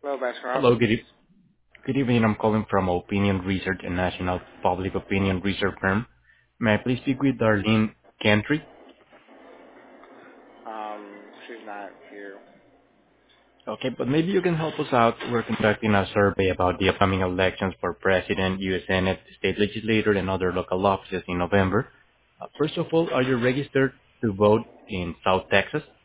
Baskin Hello, Robbins. good evening. I'm calling from Opinion Research, a national public opinion research firm. May I please speak with Darlene Gantry? She's not here. Okay, but maybe you can help us out. We're conducting a survey about the upcoming elections for President, U.S. Senate, state legislature, and other local offices in November. First of all, are you registered to vote in South Texas?